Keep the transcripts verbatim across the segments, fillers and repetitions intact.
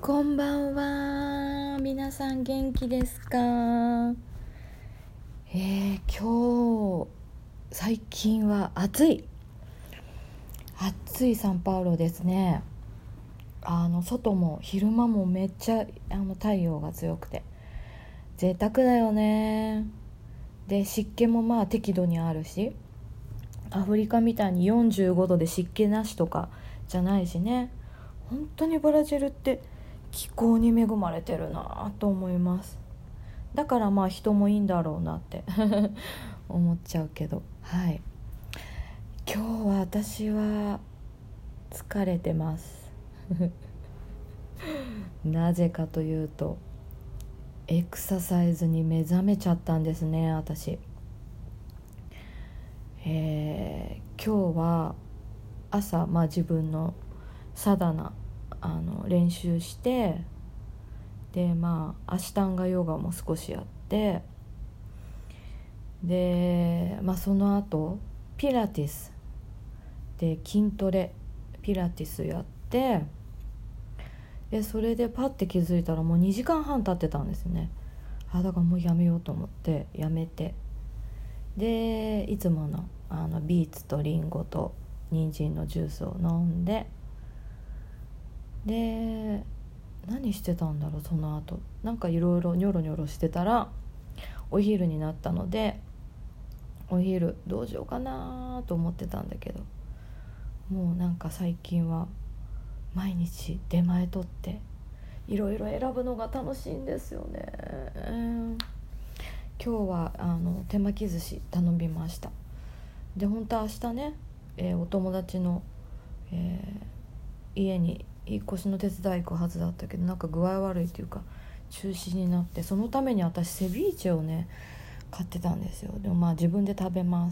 こんばんは。皆さん元気ですか？えー、今日最近は暑い暑いサンパウロですね。あの外も昼間もめっちゃあの太陽が強くて贅沢だよね。で湿気もまあ適度にあるし、アフリカみたいによんじゅうごどで湿気なしとかじゃないしね。本当にブラジルって気候に恵まれてるなと思います。だからまあ人もいいんだろうなって思っちゃうけど、はい。今日は私は疲れてますなぜかというとエクササイズに目覚めちゃったんですね、私。えー、今日は朝、まあ、自分のサダナあの練習して、でまあアシタンガヨガも少しやって、で、まあ、その後ピラティスで筋トレピラティスやって、でそれでパッて気づいたらもうにじかんはん経ってたんですね。あだからもうやめようと思ってやめて、でいつものあのビーツとリンゴと人参のジュースを飲んで、で何してたんだろう。その後なんかいろいろニョロニョロしてたらお昼になったので、お昼どうしようかなと思ってたんだけど、もうなんか最近は毎日出前取っていろいろ選ぶのが楽しいんですよね。今日はあの手巻き寿司頼みました。で本当は明日ね、えー、お友達の、えー、家に引っ越しの手伝い行くはずだったけど、なんか具合悪いっていうか中止になって、そのために私セビーチェをね買ってたんですよ。でもまあ自分で食べます。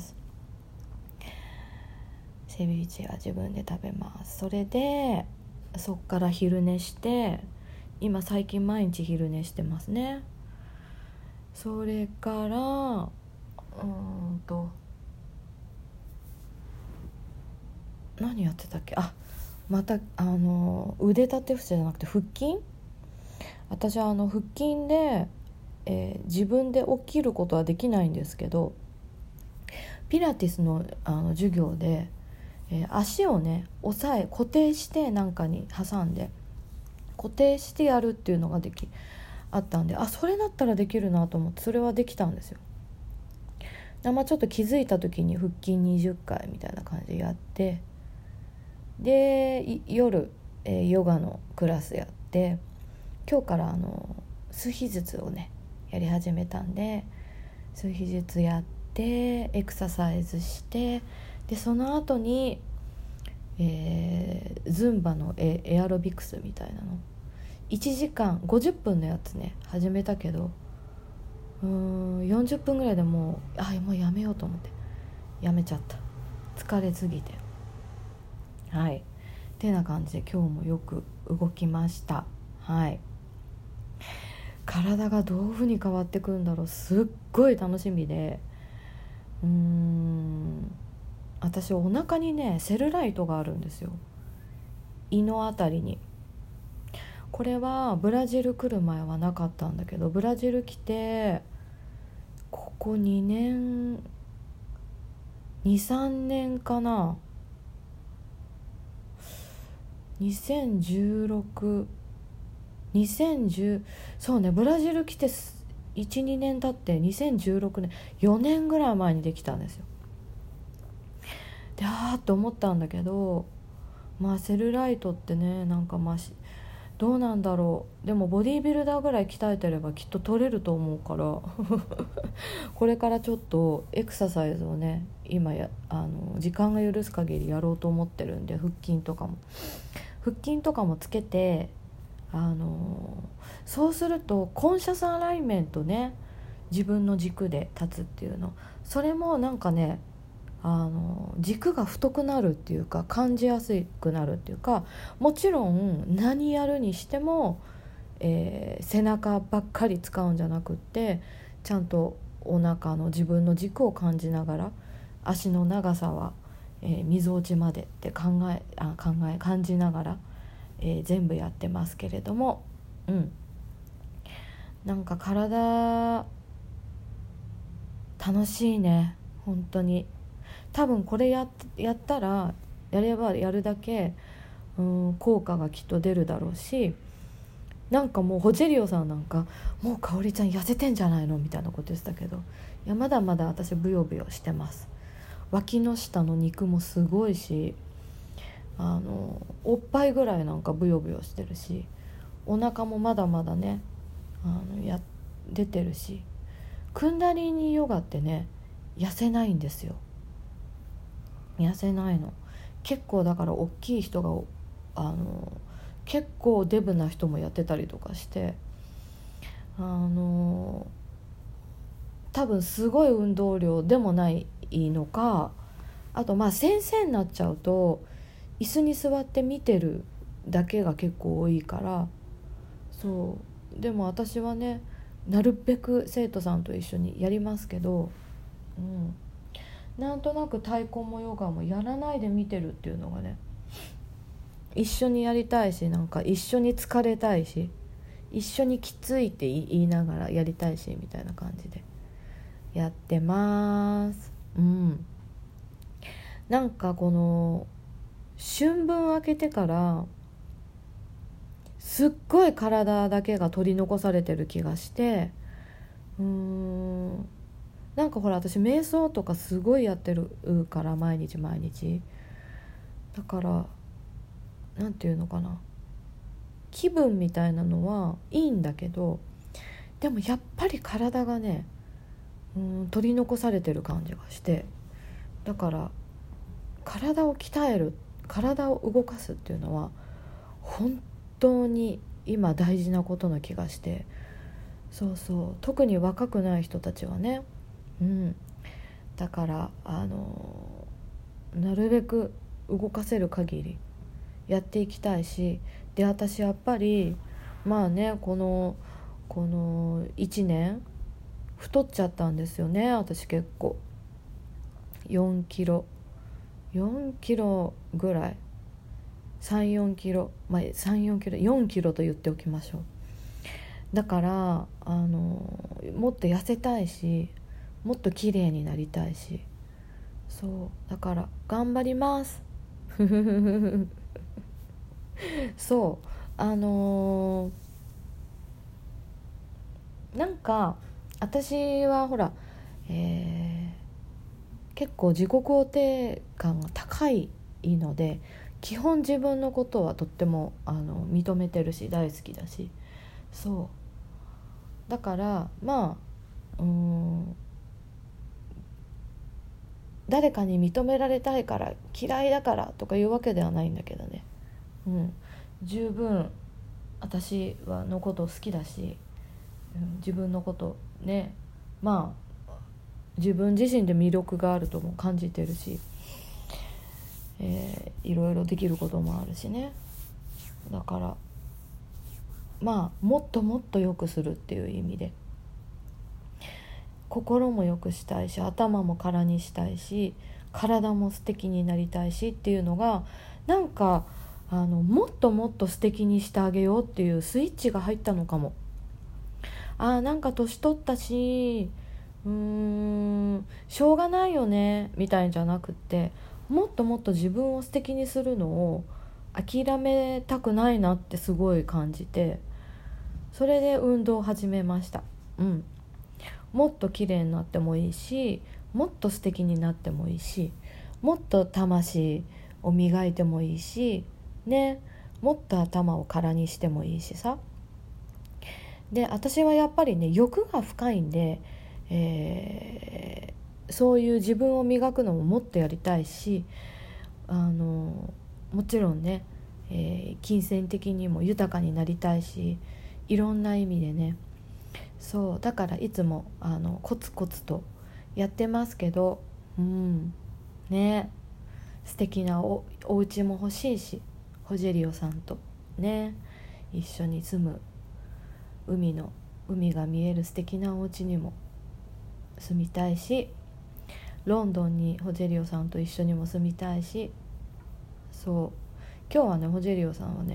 セビーチェは自分で食べます。それでそっから昼寝して、今最近毎日昼寝してますね。それからうーんと何やってたっけ。あまたあの腕立て伏せじゃなくて腹筋。私はあの腹筋で、えー、自分で起きることはできないんですけど、ピラティス の, あの授業で、えー、足をね押さえ固定してなんかに挟んで固定してやるっていうのができあったんで、あそれだったらできるなと思ってそれはできたんですよ。まあ、ちょっと気づいた時に腹筋にじゅっかいみたいな感じでやって、で夜、えー、ヨガのクラスやって、今日からあの数秘術をねやり始めたんで、数秘術やってエクササイズして、でその後に、えー、ズンバの エ, エアロビクスみたいなのいちじかんごじゅっぷんのやつね始めたけど、うーんよんじゅっぷんぐらいでもうあもうやめようと思ってやめちゃった。疲れすぎて。はいってな感じで今日もよく動きました。はい。体がどういう風に変わってくるんだろう、すっごい楽しみで、うーん私お腹にねセルライトがあるんですよ、胃のあたりに。これはブラジル来る前はなかったんだけど、ブラジル来てここにねん にさんねんかな、にせんじゅうろく、にせんじゅうそうねブラジル来ていち、にねん経ってにせんじゅうろくねんよねんぐらい前にできたんですよ。であーって思ったんだけど、まあセルライトってねなんかまあどうなんだろう。でもボディービルダーぐらい鍛えてればきっと取れると思うからこれからちょっとエクササイズをね今やあの時間が許す限りやろうと思ってるんで、腹筋とかも腹筋とかもつけて、あのそうするとコンシャスアライメントね、自分の軸で立つっていうの、それもなんかねあの軸が太くなるっていうか感じやすくなるっていうか、もちろん何やるにしても、えー、背中ばっかり使うんじゃなくって、ちゃんとお腹の自分の軸を感じながら、足の長さは、えー、溝落ちまでって考えあ考え感じながらえー、全部やってますけれども、うんなんか体楽しいね本当に。多分これやっ、やったらやればやるだけうん効果がきっと出るだろうし、なんかもうホジェリオさんなんかもう香織ちゃん痩せてんじゃないのみたいなこと言ってたけど、いやまだまだ私ブヨブヨしてます。脇の下の肉もすごいし、あのおっぱいぐらいなんかブヨブヨしてるし、お腹もまだまだねあのや出てるし、クンダリーニヨガってね痩せないんですよ。痩せないの。結構だから大きい人があの結構デブな人もやってたりとかして、あの多分すごい運動量でもないのか、あとまあ先生になっちゃうと椅子に座って見てるだけが結構多いから、そうでも私はねなるべく生徒さんと一緒にやりますけど、うん、なんとなく太鼓もヨガもやらないで見てるっていうのがね、一緒にやりたいし、なんか一緒に疲れたいし、一緒にきついって言いながらやりたいしみたいな感じでやってます。うんなんかこの春分明けてからすっごい体だけが取り残されてる気がして、うーんなんかほら私瞑想とかすごいやってるから毎日毎日だから、なんていうのかな、気分みたいなのはいいんだけど、でもやっぱり体がねうん取り残されてる感じがして、だから体を鍛える、体を動かすっていうのは本当に今大事なことな気がして、そうそう特に若くない人たちはね、うんだからあのなるべく動かせる限りやっていきたいし、で私やっぱりまあねこのこのいちねん太っちゃったんですよね。私結構よんキロよんキロぐらい、さん、よんキロ、まあ、さん、よんキロ、よんキロと言っておきましょう。だからあのもっと痩せたいし、もっと綺麗になりたいし、そうだから頑張りますそうあのーなんか私はほら、えー結構自己肯定感が高いので、基本自分のことはとってもあの認めてるし大好きだし、そうだからまあうーん誰かに認められたいから嫌いだからとかいうわけではないんだけどね、うん、十分私はのこと好きだし、うん、自分のことねまあ自分自身で魅力があるとも感じてるし、えー、いろいろできることもあるしね。だからまあもっともっと良くするっていう意味で心も良くしたいし、頭も空にしたいし、体も素敵になりたいしっていうのがなんかあのもっともっと素敵にしてあげようっていうスイッチが入ったのかも。あーなんか年取ったしうーんしょうがないよねみたいんじゃなくって、もっともっと自分を素敵にするのを諦めたくないなってすごい感じて、それで運動を始めました。うんもっと綺麗になってもいいし、もっと素敵になってもいいし、もっと魂を磨いてもいいしね、もっと頭を空にしてもいいしさ。で私はやっぱりね欲が深いんで、えー、そういう自分を磨くのももっとやりたいし、あのもちろんね、えー、金銭的にも豊かになりたいし、いろんな意味でね、そうだからいつもあのコツコツとやってますけど、うんね素敵な お, お家も欲しいし、ホジェリオさんとね一緒に住む海の海が見える素敵なお家にも住みたいし、ロンドンにホジェリオさんと一緒にも住みたいし、そう今日はねホジェリオさんはね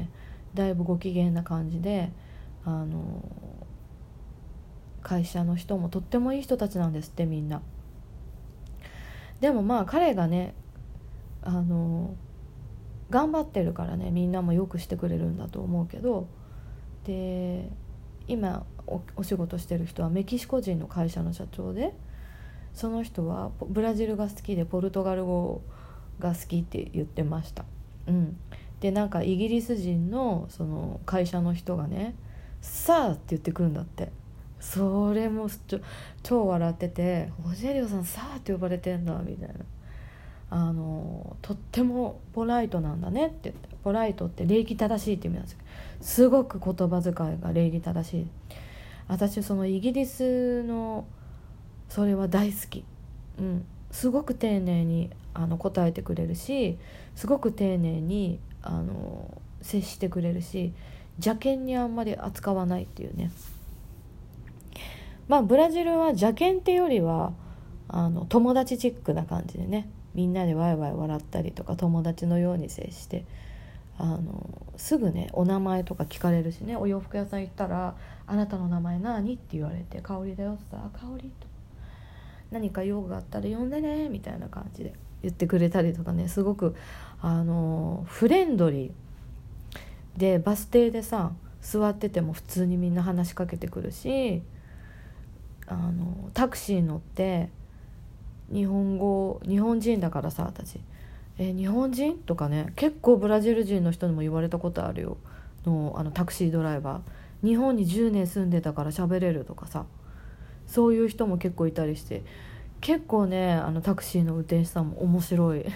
だいぶご機嫌な感じで、あの会社の人もとってもいい人たちなんですって、みんな。でもまあ彼がね、あの頑張ってるからね、みんなもよくしてくれるんだと思うけど、で今 お, お仕事してる人はメキシコ人の会社の社長で、その人はブラジルが好きでポルトガル語が好きって言ってました。うん、でなんかイギリス人のその会社の人がね、さあって言ってくるんだって。それもちょ超笑ってて、ホジェリオさんさあって呼ばれてんだみたいな、あのとってもポライトなんだねって言って、ポライトって礼儀正しいって意味なんですけど、すごく言葉遣いが礼儀正しい。私そのイギリスのそれは大好き、うん、すごく丁寧にあの答えてくれるし、すごく丁寧にあの接してくれるし、邪険にあんまり扱わないっていうね。まあブラジルは邪険ってよりはあの友達チックな感じでね、みんなでワイワイ笑ったりとか、友達のように接して、あのすぐねお名前とか聞かれるしね、お洋服屋さん行ったらあなたの名前何って言われて、香りだよって言ったら、香りと何か用があったら呼んでねみたいな感じで言ってくれたりとかね、すごくあのフレンドリーで、バス停でさ座ってても普通にみんな話しかけてくるし、あのタクシー乗って日本語日本人だからさ、私え日本人とかね、結構ブラジル人の人にも言われたことあるよの、あのタクシードライバー、日本にじゅうねん住んでたから喋れるとかさ、そういう人も結構いたりして、結構ねあのタクシーの運転手さんも面白い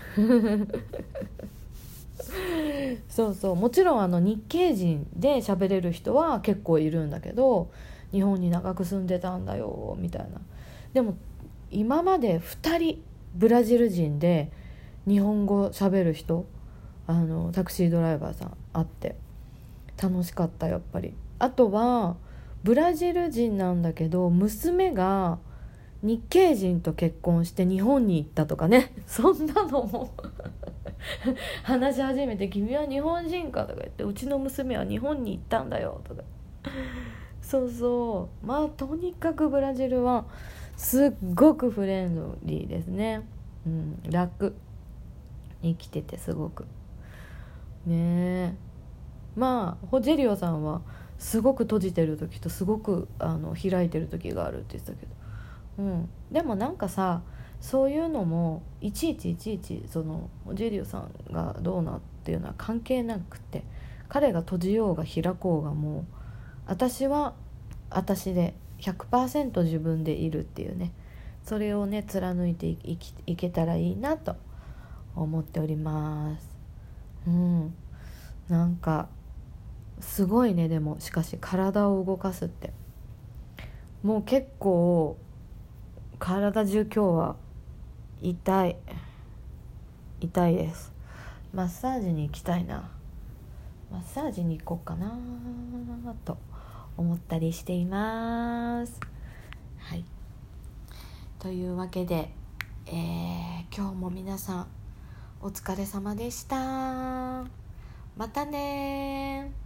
そうそう、もちろんあの日系人で喋れる人は結構いるんだけど、日本に長く住んでたんだよみたいな。でも今までふたりブラジル人で日本語喋る人、あのタクシードライバーさん会って楽しかった。やっぱりあとはブラジル人なんだけど娘が日系人と結婚して日本に行ったとかね、そんなのも話し始めて、君は日本人かとか言って、うちの娘は日本に行ったんだよとか、そうそう、まあとにかくブラジルはすっごくフレンドリーですね、うん、楽、生きててすごくねえ。まあホジェリオさんはすごく閉じてる時とすごくあの開いてる時があるって言ってたけど、うん、でもなんかさ、そういうのもいちいちいちいちそのホジェリオさんがどうなっていうのは関係なくて、彼が閉じようが開こうが、もう私は私で ひゃくパーセント 自分でいるっていうね、それをね貫いていきいけたらいいなと思っております。うん、なんかすごいね。でもしかし体を動かすってもう結構体中今日は痛い痛いです。マッサージに行きたいな。マッサージに行こうかなと思ったりしています。はい、というわけで、えー、今日も皆さんお疲れ様でした。またね。